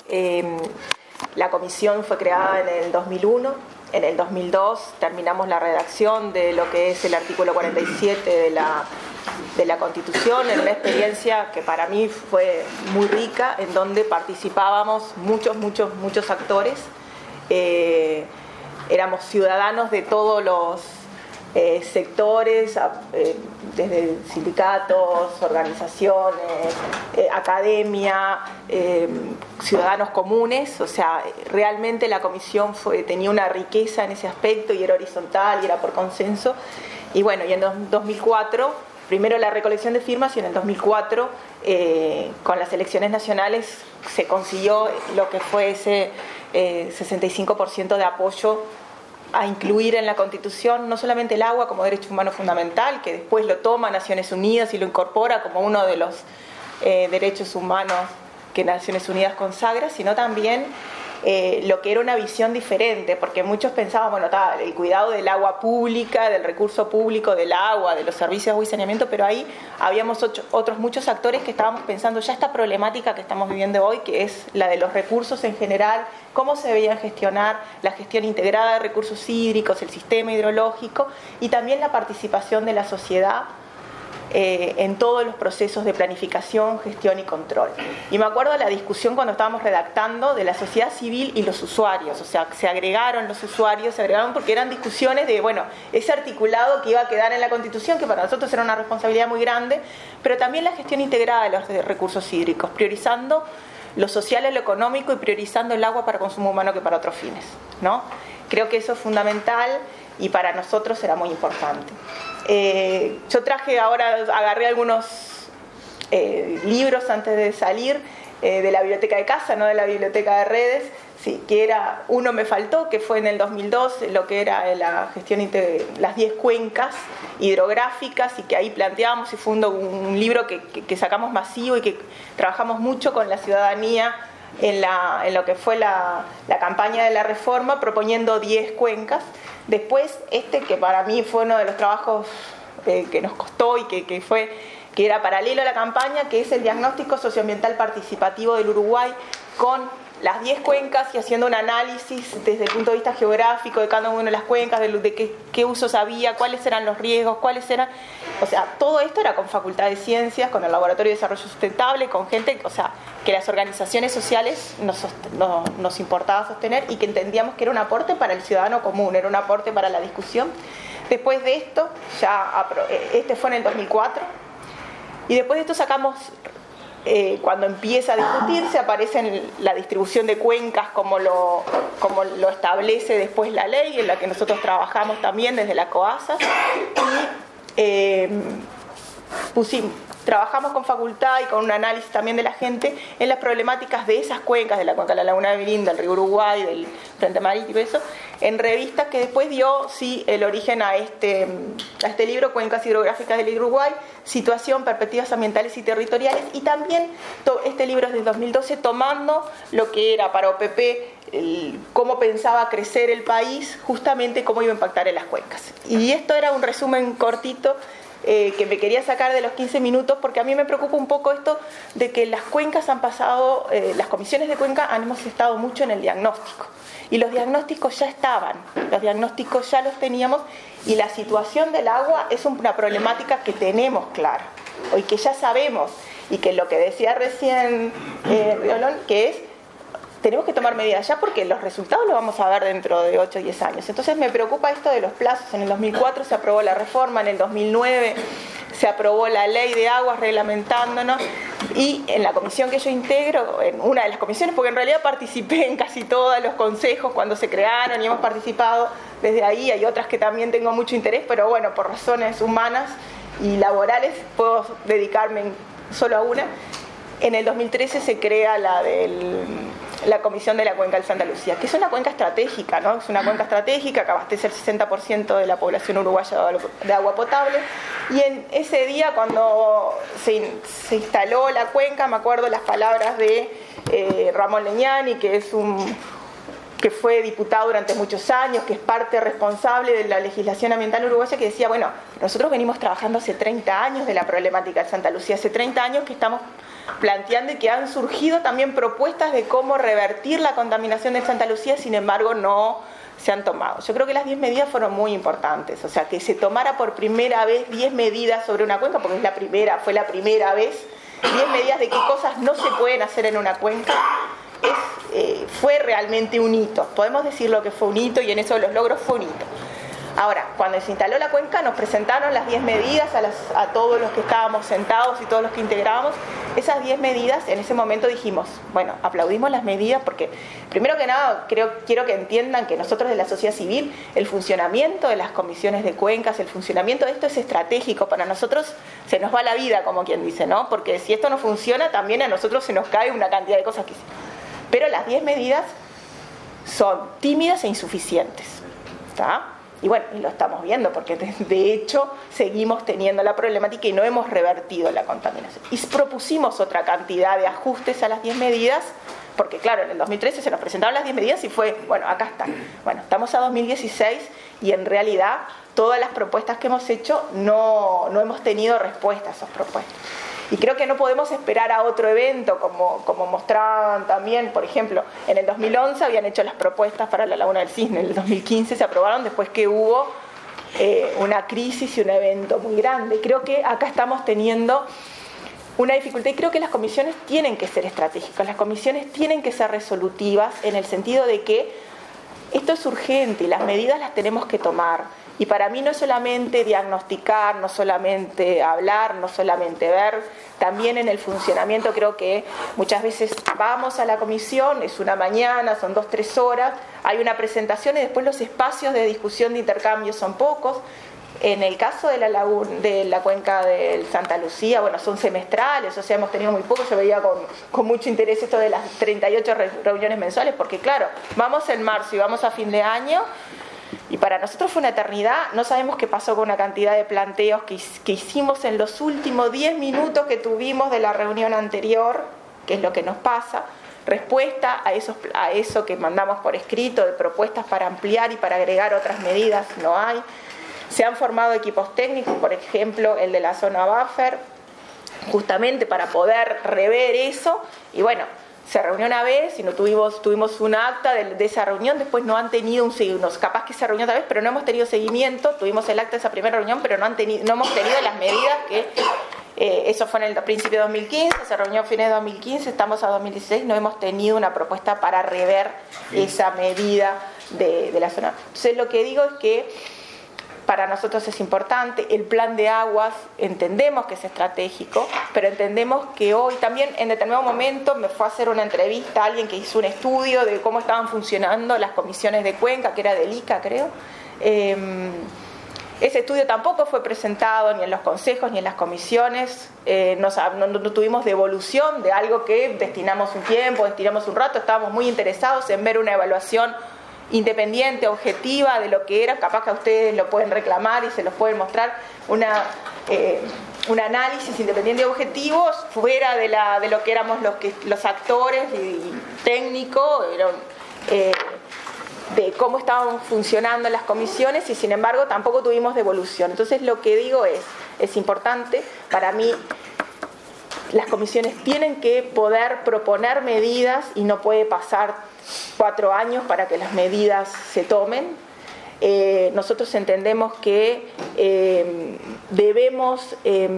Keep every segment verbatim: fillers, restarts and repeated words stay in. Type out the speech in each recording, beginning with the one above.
Eh, la comisión fue creada en el dos mil uno. En el dos mil dos terminamos la redacción de lo que es el artículo cuarenta y siete de la, de la Constitución, en una experiencia que para mí fue muy rica, en donde participábamos muchos, muchos, muchos actores. Eh, éramos ciudadanos de todos los eh, sectores, eh, desde sindicatos, organizaciones, eh, academia, eh, ciudadanos comunes. O sea, realmente la comisión fue, tenía una riqueza en ese aspecto y era horizontal y era por consenso. Y bueno, y en dos mil cuatro, primero la recolección de firmas, y en el dos mil cuatro, eh, con las elecciones nacionales, se consiguió lo que fue ese eh, sesenta y cinco por ciento de apoyo a incluir en la Constitución no solamente el agua como derecho humano fundamental, que después lo toma Naciones Unidas y lo incorpora como uno de los eh, derechos humanos que Naciones Unidas consagra, sino también eh, lo que era una visión diferente, porque muchos pensaban, bueno, está el cuidado del agua pública, del recurso público, del agua, de los servicios de agua y saneamiento, pero ahí habíamos ocho, otros muchos actores que estábamos pensando ya esta problemática que estamos viviendo hoy, que es la de los recursos en general, cómo se debían gestionar, la gestión integrada de recursos hídricos, el sistema hidrológico, y también la participación de la sociedad eh, en todos los procesos de planificación, gestión y control. Y me acuerdo de la discusión cuando estábamos redactando de la sociedad civil y los usuarios, o sea, se agregaron los usuarios, se agregaron porque eran discusiones de, bueno, ese articulado que iba a quedar en la Constitución, que para nosotros era una responsabilidad muy grande, pero también la gestión integrada de los recursos hídricos, priorizando lo social y lo económico y priorizando el agua para consumo humano que para otros fines, ¿no? Creo que eso es fundamental y para nosotros era muy importante. Eh, yo traje ahora, agarré algunos eh, libros antes de salir eh, de la biblioteca de casa, no de la biblioteca de redes, sí, que era, uno me faltó, que fue en el dos mil dos, lo que era la gestión de las diez cuencas hidrográficas, y que ahí planteamos, y fue un, un libro que, que, que sacamos masivo y que trabajamos mucho con la ciudadanía en, la, en lo que fue la, la campaña de la reforma, proponiendo diez cuencas. Después, este que para mí fue uno de los trabajos eh, que nos costó y que, que fue que era paralelo a la campaña, que es el diagnóstico socioambiental participativo del Uruguay, con las diez cuencas y haciendo un análisis desde el punto de vista geográfico de cada una de las cuencas, de, de qué, qué usos había, cuáles eran los riesgos, cuáles eran... O sea, todo esto era con Facultad de Ciencias, con el Laboratorio de Desarrollo Sustentable, con gente, o sea, que las organizaciones sociales nos, no, nos importaba sostener y que entendíamos que era un aporte para el ciudadano común, era un aporte para la discusión. Después de esto, ya este fue en el dos mil cuatro, y después de esto sacamos... Eh, cuando empieza a discutirse, aparece en la distribución de cuencas como lo, como lo establece después la ley, en la que nosotros trabajamos también desde la COASA, y eh, pusimos, trabajamos con facultad y con un análisis también de la gente en las problemáticas de esas cuencas, de la cuenca de la Laguna de Virinda, del río Uruguay, del Frente Marítimo y eso, en revistas que después dio sí el origen a este, a este libro, Cuencas Hidrográficas del Uruguay, Situación, Perspectivas Ambientales y Territoriales, y también to, este libro es del dos mil doce, tomando lo que era para O P P, el, cómo pensaba crecer el país, justamente cómo iba a impactar en las cuencas. Y esto era un resumen cortito Eh, que me quería sacar de los quince minutos, porque a mí me preocupa un poco esto de que las cuencas han pasado, eh, las comisiones de cuenca hemos estado mucho en el diagnóstico, y los diagnósticos ya estaban, los diagnósticos ya los teníamos, y la situación del agua es una problemática que tenemos clara, y que ya sabemos, y que lo que decía recién eh, Riolón, que es tenemos que tomar medidas ya, porque los resultados los vamos a ver dentro de ocho o diez años. Entonces me preocupa esto de los plazos. En el dos mil cuatro se aprobó la reforma, en el dos mil nueve se aprobó la ley de aguas reglamentándonos, y en la comisión que yo integro, en una de las comisiones, porque en realidad participé en casi todos los consejos cuando se crearon y hemos participado desde ahí, hay otras que también tengo mucho interés, pero bueno, por razones humanas y laborales puedo dedicarme solo a una. En el dos mil trece se crea la del... la Comisión de la Cuenca del Santa Lucía, que es una cuenca estratégica, ¿no? Es una cuenca estratégica que abastece el sesenta por ciento de la población uruguaya de agua potable, y en ese día cuando se, se instaló la cuenca, me acuerdo las palabras de eh, Ramón Leñani, que es un que fue diputado durante muchos años, que es parte responsable de la legislación ambiental uruguaya, que decía, bueno, nosotros venimos trabajando hace treinta años de la problemática de Santa Lucía, hace treinta años que estamos planteando y que han surgido también propuestas de cómo revertir la contaminación de Santa Lucía, sin embargo no se han tomado. Yo creo que las diez medidas fueron muy importantes, o sea, que se tomara por primera vez diez medidas sobre una cuenca, porque es la primera, fue la primera vez, diez medidas de qué cosas no se pueden hacer en una cuenca, es, eh, fue realmente un hito. Podemos decir lo que fue un hito y en eso de los logros fue un hito. Ahora, cuando se instaló la cuenca nos presentaron las diez medidas a, las, a todos los que estábamos sentados y todos los que integrábamos. Esas diez medidas, en ese momento dijimos, bueno, aplaudimos las medidas porque, primero que nada, creo, quiero que entiendan que nosotros de la sociedad civil, el funcionamiento de las comisiones de cuencas, el funcionamiento de esto es estratégico. Para nosotros se nos va la vida, como quien dice, ¿no? Porque si esto no funciona, también a nosotros se nos cae una cantidad de cosas que hicimos. Pero las diez medidas son tímidas e insuficientes, ¿está? Y bueno, y lo estamos viendo porque de hecho seguimos teniendo la problemática y no hemos revertido la contaminación. Y propusimos otra cantidad de ajustes a las diez medidas, porque claro, en el dos mil trece se nos presentaron las diez medidas y fue, bueno, acá están. Bueno, estamos a dos mil dieciséis y en realidad todas las propuestas que hemos hecho no, no hemos tenido respuesta a esas propuestas. Y creo que no podemos esperar a otro evento, como, como mostraban también, por ejemplo, en el dos mil once habían hecho las propuestas para la Laguna del Cisne, en el dos mil quince se aprobaron después que hubo eh, una crisis y un evento muy grande. Creo que acá estamos teniendo una dificultad y creo que las comisiones tienen que ser estratégicas, las comisiones tienen que ser resolutivas en el sentido de que esto es urgente y las medidas las tenemos que tomar. Y para mí no es solamente diagnosticar, no solamente hablar, no solamente ver, también en el funcionamiento creo que muchas veces vamos a la comisión, es una mañana, son dos, tres horas, hay una presentación y después los espacios de discusión, de intercambio son pocos. En el caso de la, laguna, de la cuenca de Santa Lucía, bueno, son semestrales, o sea, hemos tenido muy poco. Yo veía con, con mucho interés esto de las treinta y ocho reuniones mensuales, porque claro, vamos en marzo y vamos a fin de año, y para nosotros fue una eternidad. No sabemos qué pasó con una cantidad de planteos que, que hicimos en los últimos diez minutos que tuvimos de la reunión anterior, que es lo que nos pasa. Respuesta a, esos, a eso que mandamos por escrito, de propuestas para ampliar y para agregar otras medidas, no hay. Se han formado equipos técnicos, por ejemplo, el de la zona buffer, justamente para poder rever eso. Y bueno, se reunió una vez y no tuvimos, tuvimos un acta de, de esa reunión, después no han tenido un seguimiento, capaz que se reunió otra vez, pero no hemos tenido seguimiento. Tuvimos el acta de esa primera reunión, pero no, han tenido, no hemos tenido las medidas que... Eh, eso fue en el principio de dos mil quince, se reunió a fines de dos mil quince, estamos a dos mil dieciséis, no hemos tenido una propuesta para rever esa medida de, de la zona. Entonces lo que digo es que para nosotros es importante, el plan de aguas entendemos que es estratégico, pero entendemos que hoy también en determinado momento me fue a hacer una entrevista a alguien que hizo un estudio de cómo estaban funcionando las comisiones de cuenca, que era del I C A creo. Eh, ese estudio tampoco fue presentado ni en los consejos ni en las comisiones, eh, no, no, no tuvimos devolución de algo que destinamos un tiempo, destinamos un rato, estábamos muy interesados en ver una evaluación independiente, objetiva de lo que era. Capaz que a ustedes lo pueden reclamar y se los pueden mostrar, una, eh, un análisis independiente y objetivo fuera de, la, de lo que éramos los, que, los actores y, y técnicos, eh, de cómo estaban funcionando las comisiones, y sin embargo tampoco tuvimos devolución. Entonces lo que digo es, es importante para mí. Las comisiones tienen que poder proponer medidas y no puede pasar cuatro años para que las medidas se tomen. Eh, nosotros entendemos que eh, debemos, eh,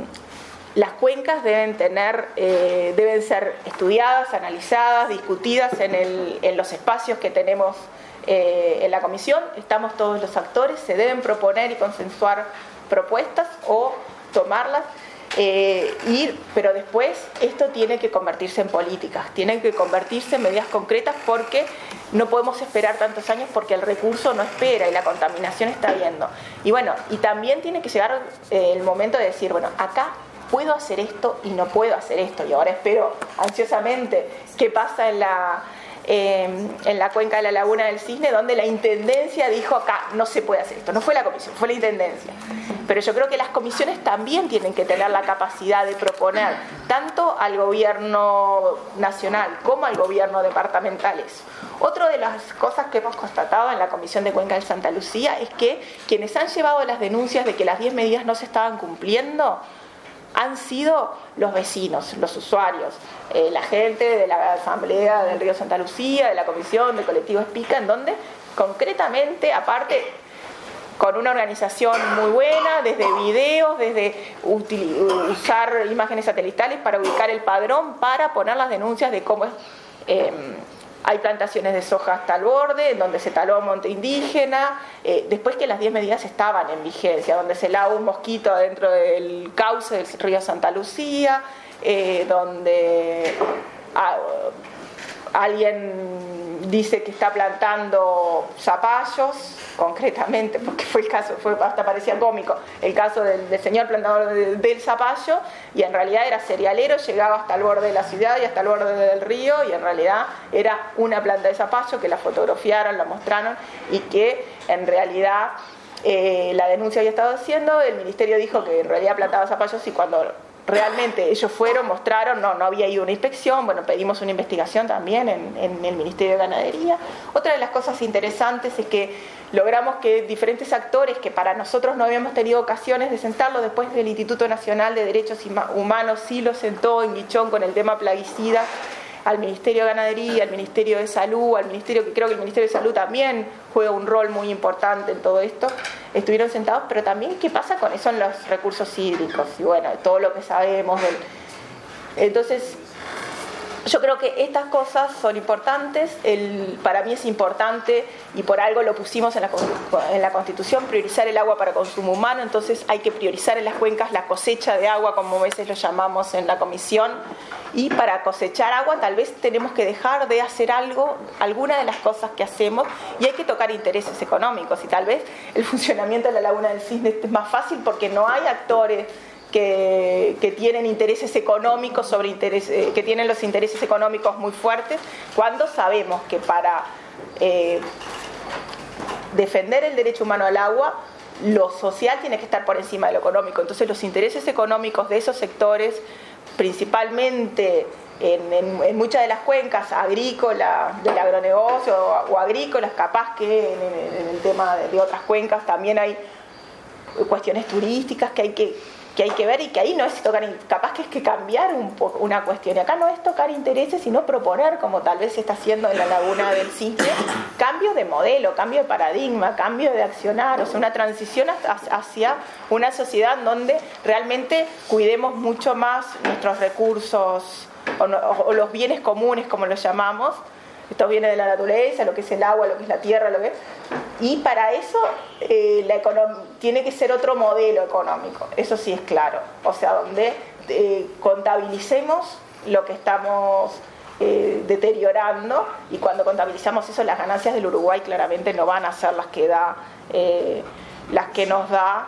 las cuencas deben tener, eh, deben ser estudiadas, analizadas, discutidas en, el, en los espacios que tenemos eh, en la comisión. Estamos todos los actores, se deben proponer y consensuar propuestas o tomarlas. Eh, ir, pero después esto tiene que convertirse en políticas, tienen que convertirse en medidas concretas, porque no podemos esperar tantos años, porque el recurso no espera y la contaminación está viendo. Y bueno, y también tiene que llegar eh, el momento de decir, bueno, acá puedo hacer esto y no puedo hacer esto, y ahora espero ansiosamente qué pasa en la... Eh, en la cuenca de la Laguna del Cisne, donde la Intendencia dijo acá no se puede hacer esto. No fue la comisión, fue la Intendencia. Pero yo creo que las comisiones también tienen que tener la capacidad de proponer tanto al gobierno nacional como al gobierno departamental eso. Otra de las cosas que hemos constatado en la Comisión de Cuenca de Santa Lucía es que quienes han llevado las denuncias de que las diez medidas no se estaban cumpliendo han sido los vecinos, los usuarios, eh, la gente de la Asamblea del Río Santa Lucía, de la Comisión, del colectivo Espica, en donde concretamente, aparte, con una organización muy buena, desde videos, desde usar imágenes satelitales para ubicar el padrón, para poner las denuncias de cómo es, eh, hay plantaciones de soja hasta el borde, en donde se taló monte indígena, eh, después que las diez medidas estaban en vigencia, donde se lava un mosquito dentro del cauce del río Santa Lucía, eh, donde ah, alguien dice que está plantando zapallos, concretamente, porque fue el caso, fue, hasta parecía cómico, el caso del, del señor plantador de, del zapallo, y en realidad era cerealero, llegaba hasta el borde de la ciudad y hasta el borde del río, y en realidad era una planta de zapallo que la fotografiaron, la mostraron, y que en realidad eh, la denuncia había estado haciendo, el ministerio dijo que en realidad plantaba zapallos, y cuando realmente ellos fueron, mostraron, no, no había ido una inspección, bueno, pedimos una investigación también en, en el Ministerio de Ganadería. Otra de las cosas interesantes es que logramos que diferentes actores que para nosotros no habíamos tenido ocasiones de sentarlo, después del Instituto Nacional de Derechos Humanos sí lo sentó en Guichón con el tema plaguicida, al Ministerio de Ganadería, al Ministerio de Salud, al Ministerio, que creo que el Ministerio de Salud también juega un rol muy importante en todo esto, estuvieron sentados, pero también qué pasa con eso en los recursos hídricos, y bueno, todo lo que sabemos del... Entonces, yo creo que estas cosas son importantes, el, para mí es importante, y por algo lo pusimos en la, en la Constitución, priorizar el agua para consumo humano, entonces hay que priorizar en las cuencas la cosecha de agua, como a veces lo llamamos en la comisión, y para cosechar agua tal vez tenemos que dejar de hacer algo, alguna de las cosas que hacemos, y hay que tocar intereses económicos, y tal vez el funcionamiento de la Laguna del Cisne es más fácil porque no hay actores Que, que tienen intereses económicos sobre interés, eh, que tienen los intereses económicos muy fuertes, cuando sabemos que para eh, defender el derecho humano al agua, lo social tiene que estar por encima de lo económico. Entonces los intereses económicos de esos sectores, principalmente en, en, en muchas de las cuencas agrícolas, del agronegocio o, o agrícolas, capaz que en, en, en el tema de, de otras cuencas también hay cuestiones turísticas que hay que que hay que ver, y que ahí no es tocar, capaz que es que cambiar un poco una cuestión, y acá no es tocar intereses, sino proponer, como tal vez se está haciendo en la Laguna del Cisne, cambio de modelo, cambio de paradigma, cambio de accionar, o sea, una transición hacia una sociedad donde realmente cuidemos mucho más nuestros recursos o, no, o los bienes comunes, como los llamamos, estos bienes de la naturaleza, lo que es el agua, lo que es la tierra, lo que es, y para eso eh, la econom- tiene que ser otro modelo económico, eso sí es claro, o sea, donde eh, contabilicemos lo que estamos eh, deteriorando, y cuando contabilizamos eso, las ganancias del Uruguay claramente no van a ser las que da, eh, las que nos da.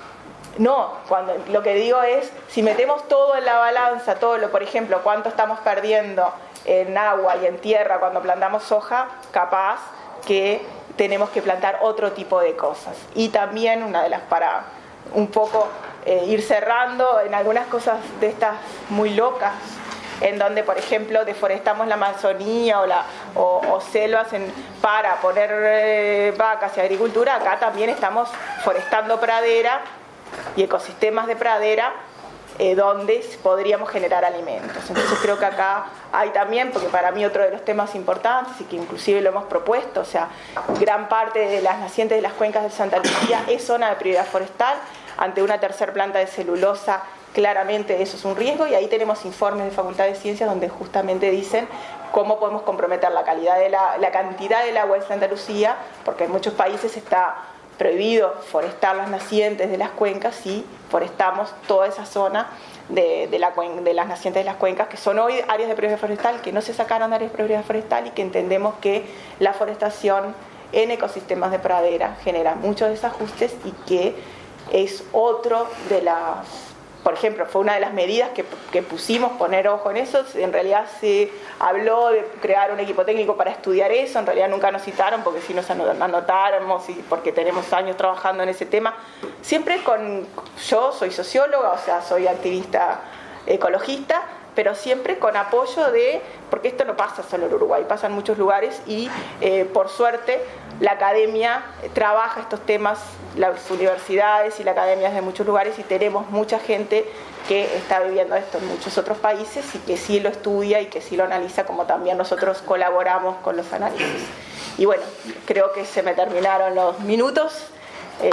No, cuando lo que digo es, si metemos todo en la balanza, todo lo, por ejemplo, cuánto estamos perdiendo en agua y en tierra cuando plantamos soja, capaz que tenemos que plantar otro tipo de cosas. Y también una de las, para un poco eh, ir cerrando en algunas cosas de estas muy locas, en donde, por ejemplo, deforestamos la Amazonía o, la, o, o selvas en, para poner eh, vacas y agricultura, acá también estamos forestando pradera y ecosistemas de pradera, eh, donde podríamos generar alimentos. Entonces creo que acá hay también, porque para mí otro de los temas importantes, y que inclusive lo hemos propuesto, o sea, gran parte de las nacientes de las cuencas de Santa Lucía es zona de prioridad forestal. Ante una tercer planta de celulosa, claramente eso es un riesgo, y ahí tenemos informes de Facultad de Ciencias donde justamente dicen cómo podemos comprometer la calidad de la, la cantidad del agua de Santa Lucía, porque en muchos países está prohibido forestar las nacientes de las cuencas, y forestamos toda esa zona de, de, la, de las nacientes de las cuencas, que son hoy áreas de prioridad forestal, que no se sacaron de áreas de prioridad forestal, y que entendemos que la forestación en ecosistemas de pradera genera muchos desajustes, y que es otro de las, por ejemplo, fue una de las medidas que, que pusimos, poner ojo en eso. En realidad se habló de crear un equipo técnico para estudiar eso, en realidad nunca nos citaron, porque si nos anotáramos, y porque tenemos años trabajando en ese tema, siempre con, yo soy socióloga, o sea, soy activista ecologista, pero siempre con apoyo de, porque esto no pasa solo en Uruguay, pasa en muchos lugares y eh, por suerte la academia trabaja estos temas, las universidades y la academia de muchos lugares, y tenemos mucha gente que está viviendo esto en muchos otros países y que sí lo estudia y que sí lo analiza, como también nosotros colaboramos con los análisis. Y bueno, creo que se me terminaron los minutos.